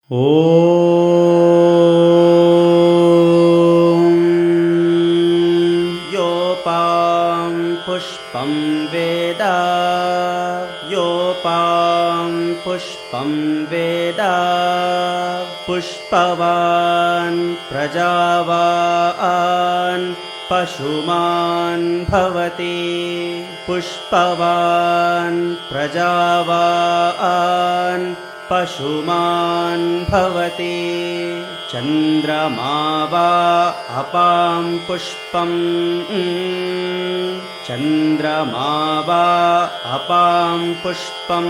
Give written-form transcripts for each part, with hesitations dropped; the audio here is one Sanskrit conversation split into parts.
ॐ योपां पुष्पं वेद योपां पुष्पं वेद पुष्पवान् प्रजावान् पशुमान् भवति पुष्पवान् प्रजावान् पशुमान् भवति चन्द्रमा वा अपां पुष्पं चन्द्रमा वा अपां पुष्पं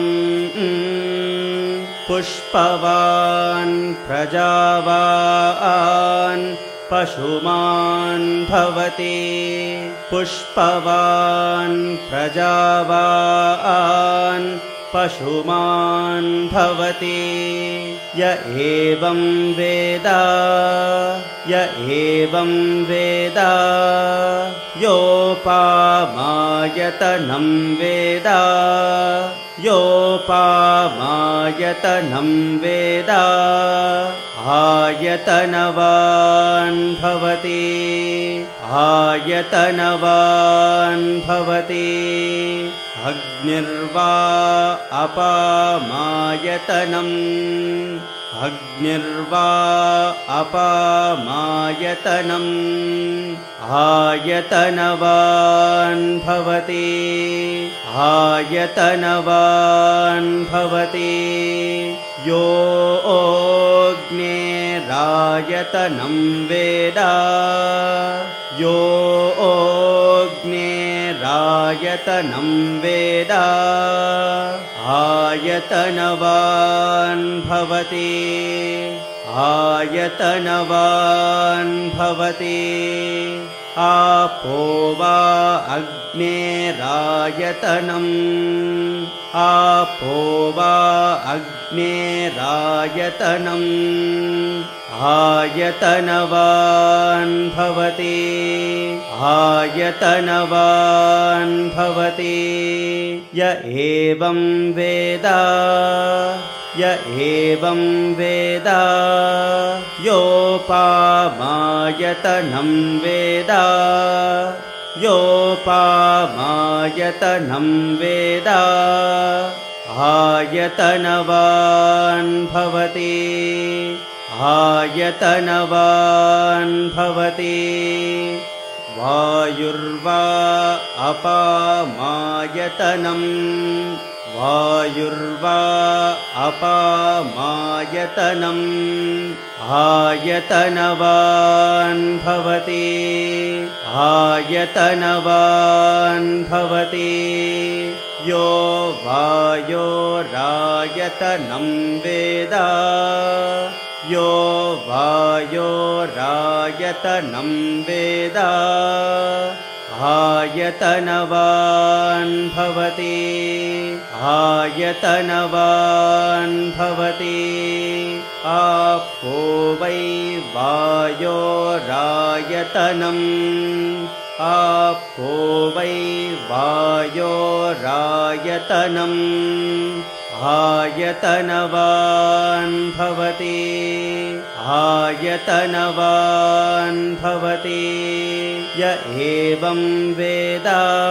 पुष्पवान् प्रजावान् पशुमान् भवति पुष्पवान् प्रजावान् पशुमान् भवति य एवं वेद योपामायतनं वेद योपामायतनं वेद आयतनवान् भवति अग्निर्वा अपामायतनम् आयतनवान् भवति यो अग्नेरायतनं वेद यो अग्नेरायतनं वेद आयतनवान् भवति आपो वा अग्नेरायतनम् आयतनवान् भवति य एवं वेद योपामायतनं वेद आयतनवान् भवति वायुर्वा अपामायतनम् आयतनवान् भवति यो वायोरायतनं वेद यो वायोरायतनं वेद आयतनवान् भवति आपो वै वायोरायतनम् आयतनवान् भवति य एवं वेद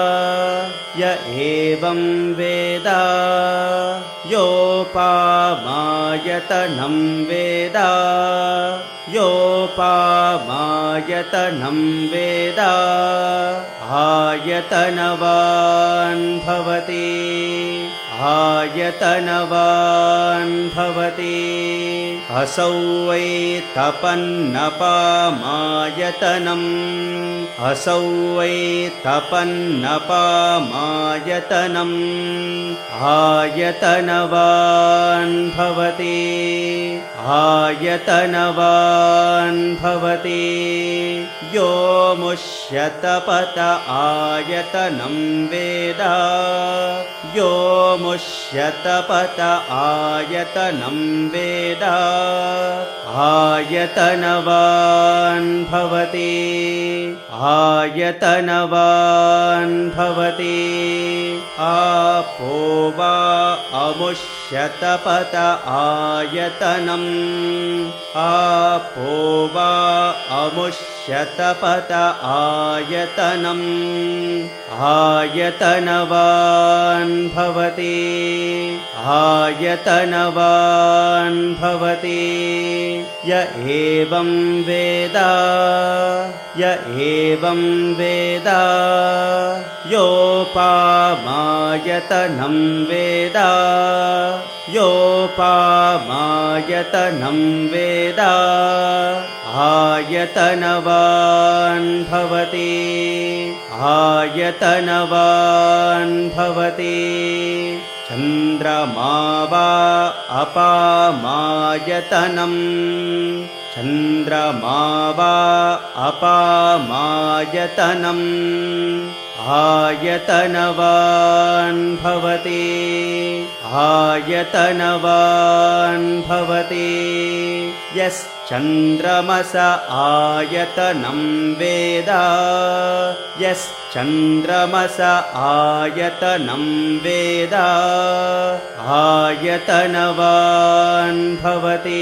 योपामायतनं वेद आयतनवान् भवति असौ वै तपन्नपामायतनम् आयतनवान् भवति यो मुष्यतपत आयतनं वेद यो मुष्यतपत आयतनं वेद आयतनवान् भवति आपो वा अमुष्यतपत आयतनम् आपो वा अमुष्यतपत आयतनम् आयतनवान् भवति आयतनवान् भवति य एवं वेद य एवं वेद योपामायतनं वेद योपामायतनं वेद आयतनवान् भवति आयतनवान् भवति चन्द्रमा वा अपामायतनम् चन्द्रमा वा अपामायतनम् आयतनवान् भवति आयतनवान् भवति यश्चन्द्रमस आयतनं वेद यश्चन्द्रमस आयतनं वेद आयतनवान् भवति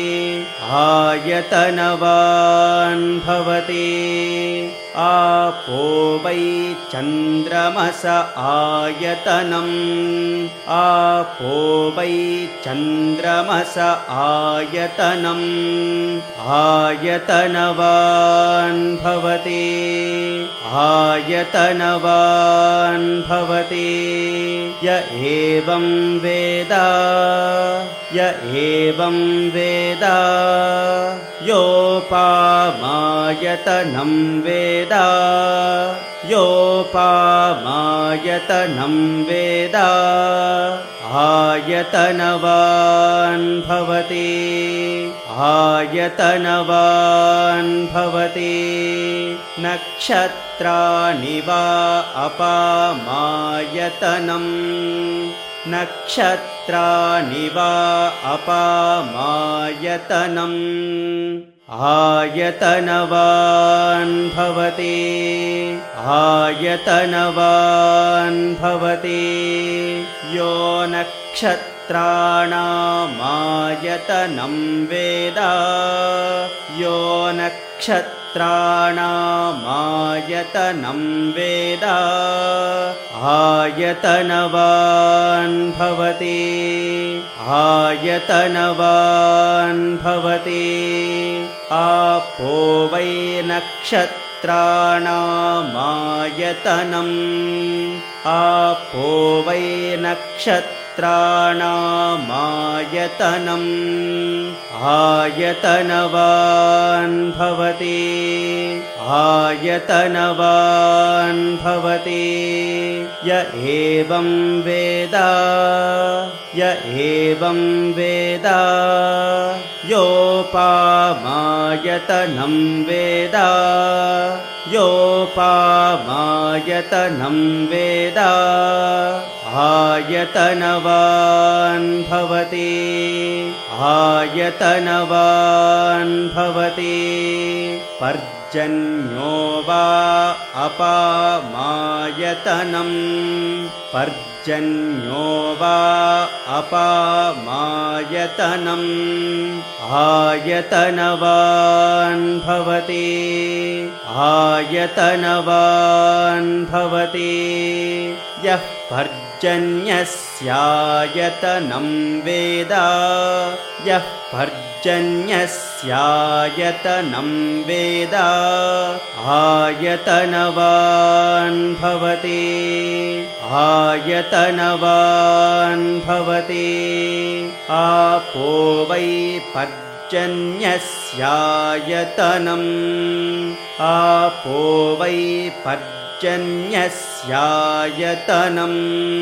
आयतनवान् भवति आपो वै चन्द्रमस आयतनम् आपो वै चन्द्रमस आयतनम् आयतनवान् भवति आयतनवान् भवति य एवं वेद य एवं वेद योपामायतनं वेद योपामायतनं वेद आयतनवान् भवति आयतनवान् भवति नक्षत्राणि वा अपामायतनम् नक्षत्राणि वा अपामायतनम् आयतनवान् भवति आयतनवान् भवति यो नक्षत्राणामायतनं वेद यो नक्षत्राणामायतनं वेद आयतनवान् भवति आयतनवान् भवति आपो वै नक्षत्राणामायतनम् आपो वै नक्षत्राणामायतनम् आयतनवान् भवति आयतनवान् भवति य एवं वेद य एवं वेद योपामायतनं वेद योपामायतनं वेद आयतनवान् भवति आयतनवान् भवति पर्जन्यो वा अपामायतनम् पर्जन्यो वा अपामायतनम् आयतनवान् भवति आयतनवान् भवति यः पर्जन्यस्यायतनं वेद यः पर्जन्यस्यायतनं वेद आयतनवान् भवति आयतनवान् भवति आपो वै पर्जन्यस्यायतनम् आपो वै पर्जन्यस्यायतनम्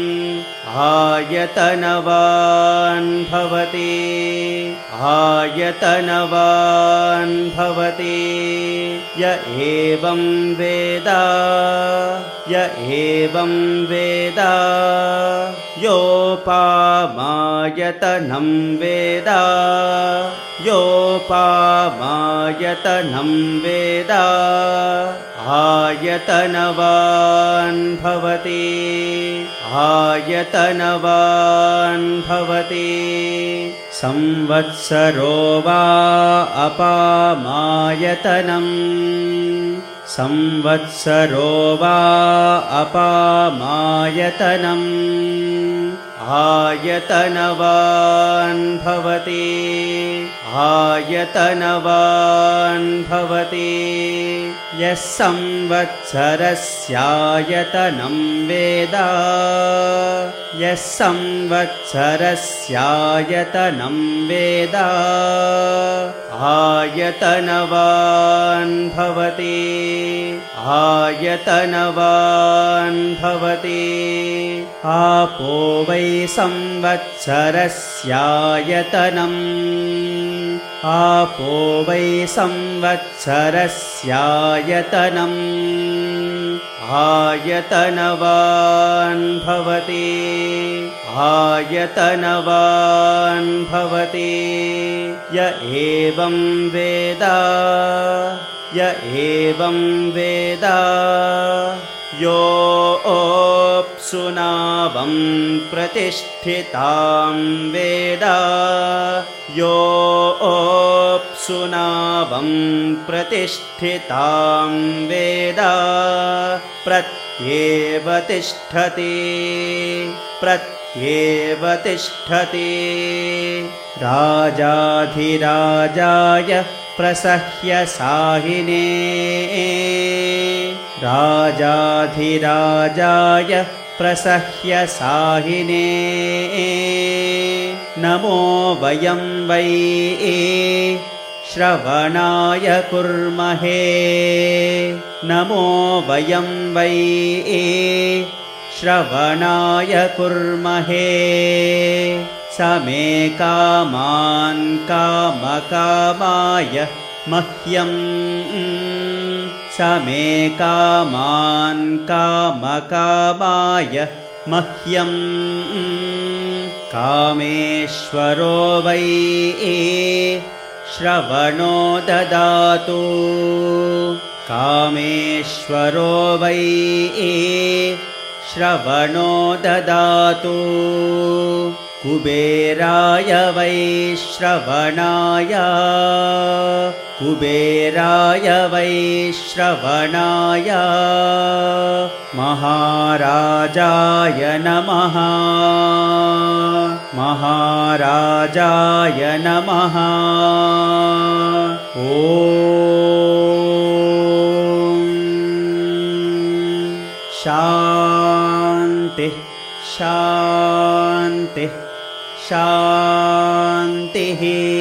आयतनवान् भवति आयतनवान् भवति य एवं वेद य एवं वेद योपामायतनं वेद योपामायतनं वेद आयतनवान् भवति आयतनवान् भवति संवत्सरो वा अपामायतनम् संवत्सरो वा अपामायतनम् आयतनवान् भवति आयतनवान् भवति यः संवत्सरस्यायतनं वेद यः संवत्सरस्यायतनं वेद आयतनवान् भवति आयतनवान् भवति आपो वै संवत्सरस्यायतनम् आपो वै संवत्सरस्यायतनम् आयतनवान् भवति आयतनवान् भवति य एवं वेद य एवं वेद योऽप्सुनावं प्रतिष्ठितां वेद योऽप्सुनावं प्रतिष्ठितां वेद प्रत्येव तिष्ठति प्रत्येव तिष्ठति राजाधिराजाय प्रसह्य साहिने राजाधिराजाय प्रसह्य साहिने नमो वयं वै श्रवणाय कुर्महे नमो वयं वै श्रवणाय कुर्महे समे कामान् कामकामाय मह्यं समे कामान् कामकामाय मह्यं कामेश्वरो वै श्रवणो ददातु कामेश्वरो वै श्रवणो ददातु कुबेराय वै श्रवणाय कुबेराय वै श्रवणाय महाराजाय नमः महाराजाय नमः ॐ शान्तिः शान्तिः शान्तिः।